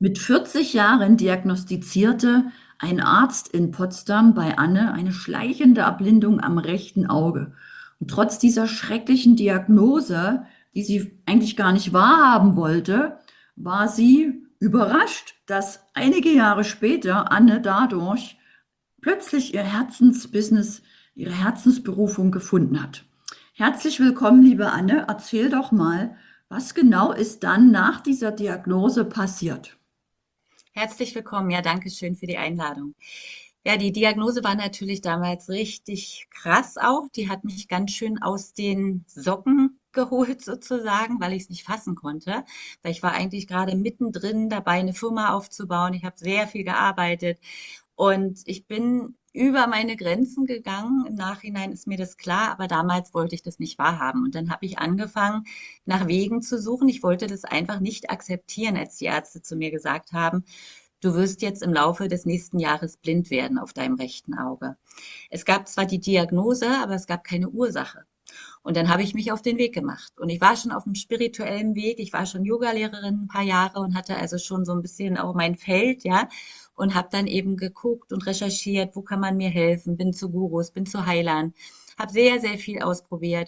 Mit 40 Jahren diagnostizierte ein Arzt in Potsdam bei Anne eine schleichende Erblindung am rechten Auge. Und trotz dieser schrecklichen Diagnose, die sie eigentlich gar nicht wahrhaben wollte, war sie überrascht, dass einige Jahre später Anne dadurch plötzlich ihr Herzensbusiness, ihre Herzensberufung gefunden hat. Herzlich willkommen, liebe Anne. Erzähl doch mal, was genau ist dann nach dieser Diagnose passiert? Herzlich willkommen. Ja, danke schön für die Einladung. Ja, die Diagnose war natürlich damals richtig krass auch. Die hat mich ganz schön aus den Socken geholt sozusagen, weil ich es nicht fassen konnte. Weil ich war eigentlich gerade mittendrin dabei, eine Firma aufzubauen. Ich habe sehr viel gearbeitet und ich bin über meine Grenzen gegangen. Im Nachhinein ist mir das klar, aber damals wollte ich das nicht wahrhaben. Und dann habe ich angefangen, nach Wegen zu suchen. Ich wollte das einfach nicht akzeptieren, als die Ärzte zu mir gesagt haben, du wirst jetzt im Laufe des nächsten Jahres blind werden auf deinem rechten Auge. Es gab zwar die Diagnose, aber es gab keine Ursache. Und dann habe ich mich auf den Weg gemacht. Und ich war schon auf einem spirituellen Weg. Ich war schon Yogalehrerin ein paar Jahre und hatte also schon so ein bisschen auch mein Feld, ja. Und habe dann eben geguckt und recherchiert, wo kann man mir helfen. Bin zu Gurus, bin zu Heilern. Habe sehr, sehr viel ausprobiert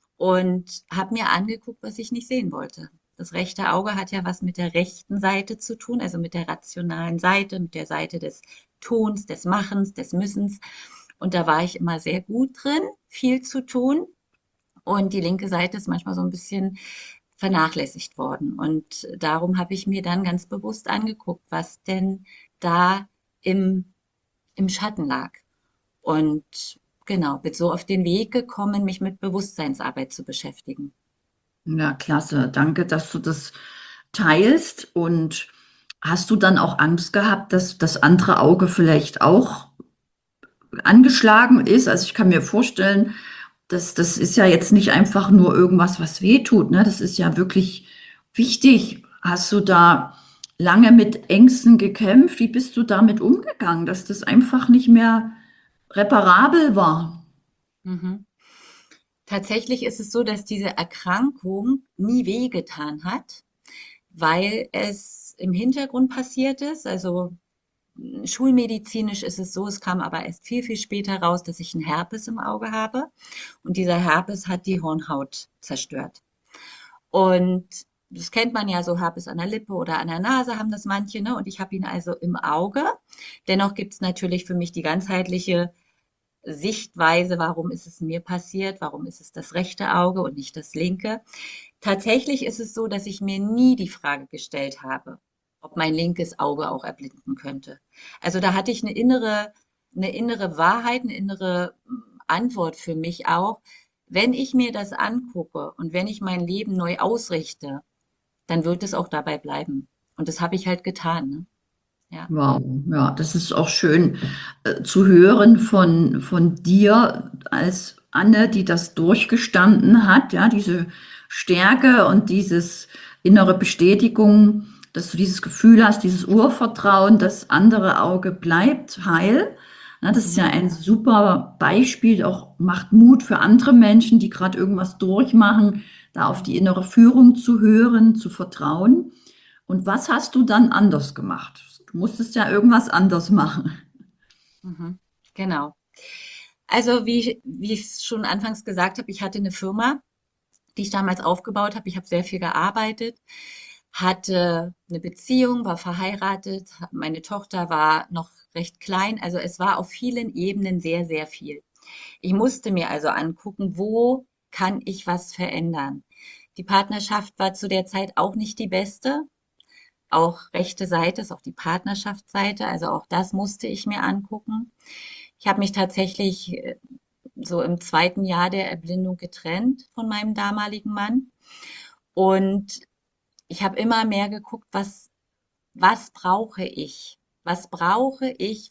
und habe mir angeguckt, was ich nicht sehen wollte. Das rechte Auge hat ja was mit der rechten Seite zu tun, also mit der rationalen Seite, mit der Seite des Tuns, des Machens, des Müssens. Und da war ich immer sehr gut drin, viel zu tun. Und die linke Seite ist manchmal so ein bisschen vernachlässigt worden. Und darum habe ich mir dann ganz bewusst angeguckt, was denn da im, im Schatten lag. Und genau, bin so auf den Weg gekommen, mich mit Bewusstseinsarbeit zu beschäftigen. Ja, klasse. Danke, dass du das teilst. Und hast du dann auch Angst gehabt, dass das andere Auge vielleicht auch angeschlagen ist? Also ich kann mir vorstellen, dass das ist ja jetzt nicht einfach nur irgendwas, was weh tut, ne? Das ist ja wirklich wichtig. Hast du da lange mit Ängsten gekämpft? Wie bist du damit umgegangen, dass das einfach nicht mehr reparabel war? Mhm. Tatsächlich ist es so, dass diese Erkrankung nie wehgetan hat, weil es im Hintergrund passiert ist. Also schulmedizinisch ist es so, es kam aber erst viel, viel später raus, dass ich einen Herpes im Auge habe. Und dieser Herpes hat die Hornhaut zerstört. Und das kennt man ja so, Herpes an der Lippe oder an der Nase haben das manche, ne? Und ich habe ihn also im Auge. Dennoch gibt es natürlich für mich die ganzheitliche Sichtweise, warum ist es mir passiert, warum ist es das rechte Auge und nicht das linke. Tatsächlich ist es so, dass ich mir nie die Frage gestellt habe, ob mein linkes Auge auch erblinden könnte. Also da hatte ich eine innere Wahrheit, eine innere Antwort für mich auch. Wenn ich mir das angucke und wenn ich mein Leben neu ausrichte, dann wird es auch dabei bleiben. Und das habe ich halt getan, ne? Ja. Wow, ja, das ist auch schön zu hören von dir als Anne, die das durchgestanden hat, ja, diese Stärke und dieses innere Bestätigung, dass du dieses Gefühl hast, dieses Urvertrauen, das andere Auge bleibt heil. Ja, das ist ja Mhm. ein super Beispiel, auch macht Mut für andere Menschen, die gerade irgendwas durchmachen, da auf die innere Führung zu hören, zu vertrauen. Und was hast du dann anders gemacht? Du musstest ja irgendwas anders machen. Mhm. Genau. Also wie ich es schon anfangs gesagt habe, ich hatte eine Firma, die ich damals aufgebaut habe. Ich habe sehr viel gearbeitet, hatte eine Beziehung, war verheiratet. Meine Tochter war noch recht klein. Also es war auf vielen Ebenen sehr, sehr viel. Ich musste mir also angucken, wo kann ich was verändern. Die Partnerschaft war zu der Zeit auch nicht die beste. Auch rechte Seite ist auch die Partnerschaftsseite. Also auch das musste ich mir angucken. Ich habe mich tatsächlich so im zweiten Jahr der Erblindung getrennt von meinem damaligen Mann. Und ich habe immer mehr geguckt, was brauche ich? Was brauche ich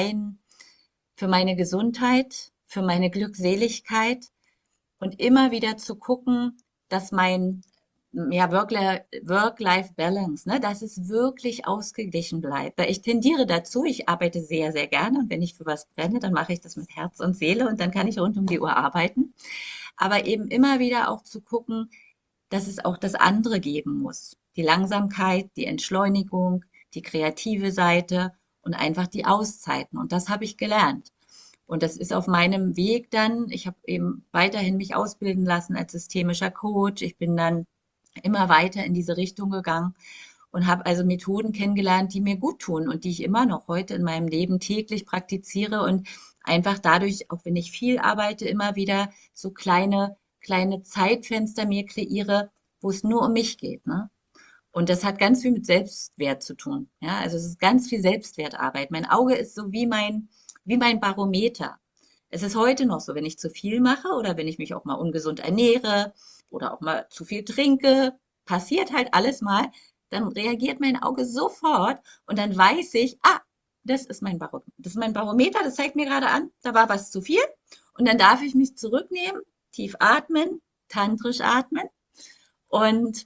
für meine Gesundheit, für meine Glückseligkeit? Und immer wieder zu gucken, dass mein ja, Work-Life-Balance, ne, dass es wirklich ausgeglichen bleibt. Weil ich tendiere dazu, ich arbeite sehr, sehr gerne und wenn ich für was brenne, dann mache ich das mit Herz und Seele und dann kann ich rund um die Uhr arbeiten. Aber eben immer wieder auch zu gucken, dass es auch das andere geben muss. Die Langsamkeit, die Entschleunigung, die kreative Seite und einfach die Auszeiten. Und das habe ich gelernt. Und das ist auf meinem Weg dann, ich habe eben weiterhin mich ausbilden lassen als systemischer Coach. Ich bin dann immer weiter in diese Richtung gegangen und habe also Methoden kennengelernt, die mir gut tun und die ich immer noch heute in meinem Leben täglich praktiziere und einfach dadurch, auch wenn ich viel arbeite, immer wieder so kleine Zeitfenster mir kreiere, wo es nur um mich geht, ne? Und das hat ganz viel mit Selbstwert zu tun. Ja, also es ist ganz viel Selbstwertarbeit. Mein Auge ist so wie mein Barometer. Es ist heute noch so, wenn ich zu viel mache oder wenn ich mich auch mal ungesund ernähre oder auch mal zu viel trinke, passiert halt alles mal, dann reagiert mein Auge sofort und dann weiß ich, das ist mein Barometer, das zeigt mir gerade an, da war was zu viel und dann darf ich mich zurücknehmen, tief atmen, tantrisch atmen und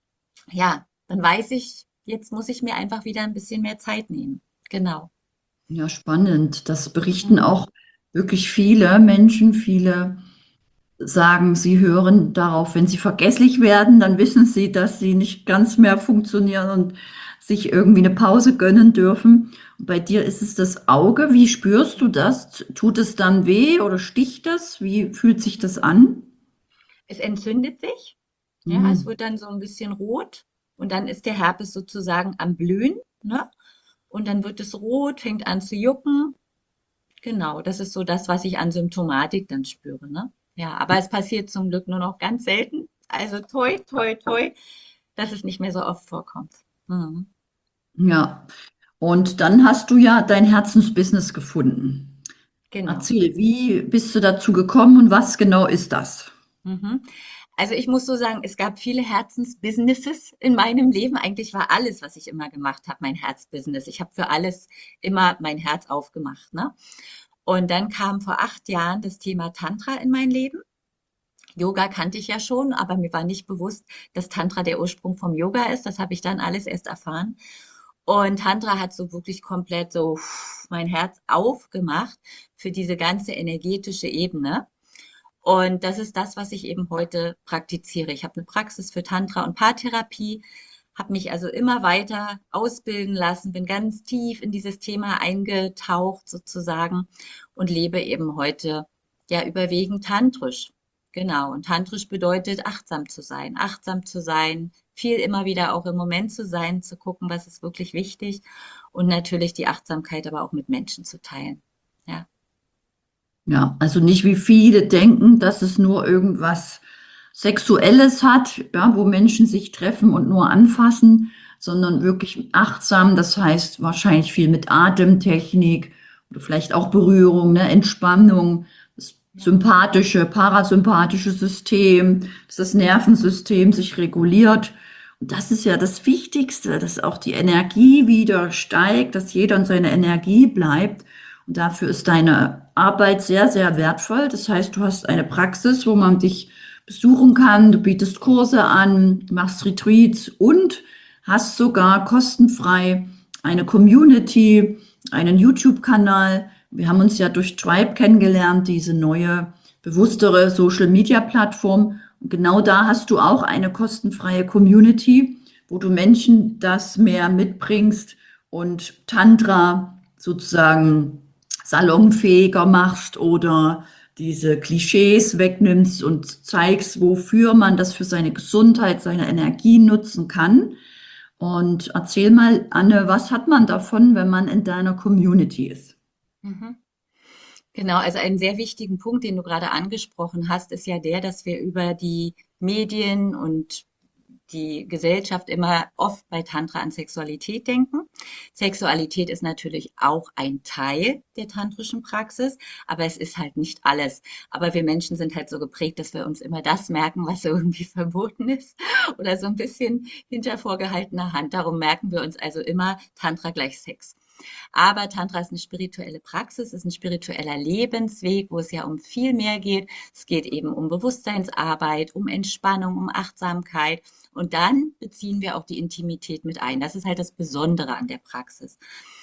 ja, dann weiß ich, jetzt muss ich mir einfach wieder ein bisschen mehr Zeit nehmen. Genau. Ja, spannend. Das berichten Mhm. auch wirklich viele Menschen. Viele sagen, sie hören darauf, wenn sie vergesslich werden, dann wissen sie, dass sie nicht ganz mehr funktionieren und sich irgendwie eine Pause gönnen dürfen. Und bei dir ist es das Auge. Wie spürst du das? Tut es dann weh oder sticht das? Wie fühlt sich das an? Es entzündet sich, ja, es Hm. wird dann so ein bisschen rot und dann ist der Herpes sozusagen am Blühen, ne? Und dann wird es rot, fängt an zu jucken. Genau, das ist so das, was ich an Symptomatik dann spüre, ne? Ja, aber es passiert zum Glück nur noch ganz selten. Also toi, toi, toi, dass es nicht mehr so oft vorkommt. Mhm. Ja, und dann hast du ja dein Herzensbusiness gefunden. Genau. Erzähl, wie bist du dazu gekommen und was genau ist das? Mhm. Also ich muss so sagen, es gab viele Herzensbusinesses in meinem Leben. Eigentlich war alles, was ich immer gemacht habe, mein Herzbusiness. Ich habe für alles immer mein Herz aufgemacht, ne? Und dann kam vor 8 Jahren das Thema Tantra in mein Leben. Yoga kannte ich ja schon, aber mir war nicht bewusst, dass Tantra der Ursprung vom Yoga ist. Das habe ich dann alles erst erfahren. Und Tantra hat so wirklich komplett so mein Herz aufgemacht für diese ganze energetische Ebene. Und das ist das, was ich eben heute praktiziere. Ich habe eine Praxis für Tantra und Paartherapie, habe mich also immer weiter ausbilden lassen, bin ganz tief in dieses Thema eingetaucht sozusagen und lebe eben heute ja überwiegend tantrisch. Genau. Und tantrisch bedeutet achtsam zu sein, viel immer wieder auch im Moment zu sein, zu gucken, was ist wirklich wichtig und natürlich die Achtsamkeit aber auch mit Menschen zu teilen. Ja. Ja, also nicht wie viele denken, dass es nur irgendwas Sexuelles hat, ja, wo Menschen sich treffen und nur anfassen, sondern wirklich achtsam. Das heißt wahrscheinlich viel mit Atemtechnik oder vielleicht auch Berührung, ne, Entspannung, das sympathische, parasympathische System, dass das Nervensystem sich reguliert. Und das ist ja das Wichtigste, dass auch die Energie wieder steigt, dass jeder in seiner Energie bleibt. Und dafür ist deine Arbeit sehr, sehr wertvoll. Das heißt, du hast eine Praxis, wo man dich besuchen kann, du bietest Kurse an, machst Retreats und hast sogar kostenfrei eine Community, einen YouTube-Kanal. Wir haben uns ja durch Tribe kennengelernt, diese neue, bewusstere Social-Media-Plattform. Und genau da hast du auch eine kostenfreie Community, wo du Menschen das mehr mitbringst und Tantra sozusagen salonfähiger machst oder diese Klischees wegnimmst und zeigst, wofür man das für seine Gesundheit, seine Energie nutzen kann. Und erzähl mal, Anne, was hat man davon, wenn man in deiner Community ist? Mhm. Genau, also einen sehr wichtigen Punkt, den du gerade angesprochen hast, ist ja der, dass wir über die Medien und die Gesellschaft immer oft bei Tantra an Sexualität denken. Sexualität ist natürlich auch ein Teil der tantrischen Praxis, aber es ist halt nicht alles. Aber wir Menschen sind halt so geprägt, dass wir uns immer das merken, was irgendwie verboten ist oder so ein bisschen hinter vorgehaltener Hand. Darum merken wir uns also immer Tantra gleich Sex. Aber Tantra ist eine spirituelle Praxis, ist ein spiritueller Lebensweg, wo es ja um viel mehr geht. Es geht eben um Bewusstseinsarbeit, um Entspannung, um Achtsamkeit. Und dann beziehen wir auch die Intimität mit ein. Das ist halt das Besondere an der Praxis.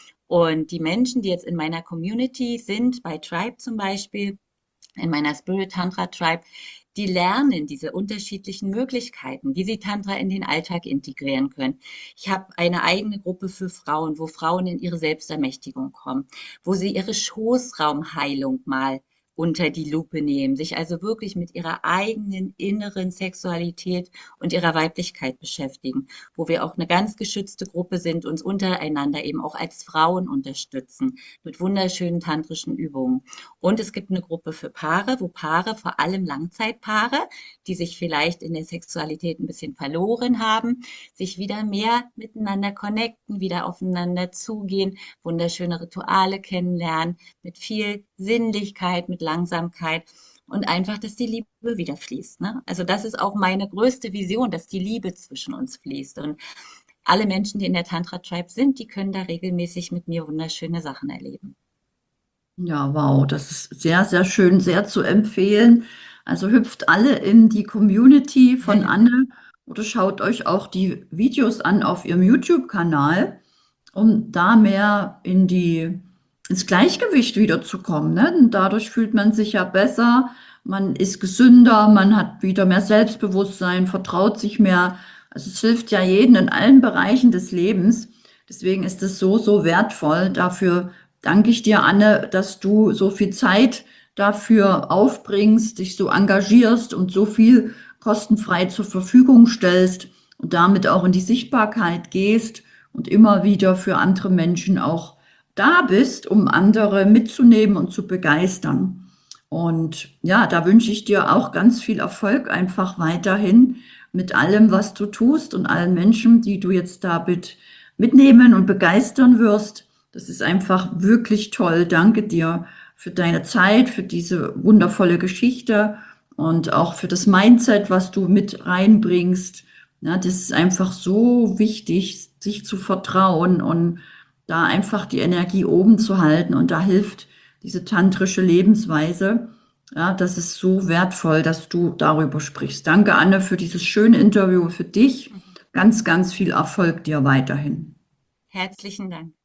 Und die Menschen, die jetzt in meiner Community sind, bei Tribe zum Beispiel, in meiner Spirit Tantra Tribe, die lernen diese unterschiedlichen Möglichkeiten, wie sie Tantra in den Alltag integrieren können. Ich habe eine eigene Gruppe für Frauen, wo Frauen in ihre Selbstermächtigung kommen, wo sie ihre Schoßraumheilung mal unter die Lupe nehmen, sich also wirklich mit ihrer eigenen inneren Sexualität und ihrer Weiblichkeit beschäftigen, wo wir auch eine ganz geschützte Gruppe sind, uns untereinander eben auch als Frauen unterstützen mit wunderschönen tantrischen Übungen. Und es gibt eine Gruppe für Paare, wo Paare, vor allem Langzeitpaare, die sich vielleicht in der Sexualität ein bisschen verloren haben, sich wieder mehr miteinander connecten, wieder aufeinander zugehen, wunderschöne Rituale kennenlernen, mit viel Sinnlichkeit, mit Langsamkeit und einfach, dass die Liebe wieder fließt. Ne? Also das ist auch meine größte Vision, dass die Liebe zwischen uns fließt. Und alle Menschen, die in der Tantra Tribe sind, die können da regelmäßig mit mir wunderschöne Sachen erleben. Ja, wow, das ist sehr, sehr schön, sehr zu empfehlen. Also hüpft alle in die Community von Anne oder schaut euch auch die Videos an auf ihrem YouTube-Kanal, um da mehr ins Gleichgewicht wiederzukommen, ne? Und dadurch fühlt man sich ja besser, man ist gesünder, man hat wieder mehr Selbstbewusstsein, vertraut sich mehr. Also es hilft ja jedem in allen Bereichen des Lebens. Deswegen ist es so, so wertvoll. Dafür danke ich dir, Anne, dass du so viel Zeit dafür aufbringst, dich so engagierst und so viel kostenfrei zur Verfügung stellst und damit auch in die Sichtbarkeit gehst und immer wieder für andere Menschen auch da bist, um andere mitzunehmen und zu begeistern. Und ja, da wünsche ich dir auch ganz viel Erfolg einfach weiterhin mit allem, was du tust und allen Menschen, die du jetzt da mitnehmen und begeistern wirst. Das ist einfach wirklich toll. Danke dir für deine Zeit, für diese wundervolle Geschichte und auch für das Mindset, was du mit reinbringst. Ja, das ist einfach so wichtig, sich zu vertrauen und da einfach die Energie oben zu halten. Und da hilft diese tantrische Lebensweise. Ja, das ist so wertvoll, dass du darüber sprichst. Danke, Anne, für dieses schöne Interview für dich. Ganz, ganz viel Erfolg dir weiterhin. Herzlichen Dank.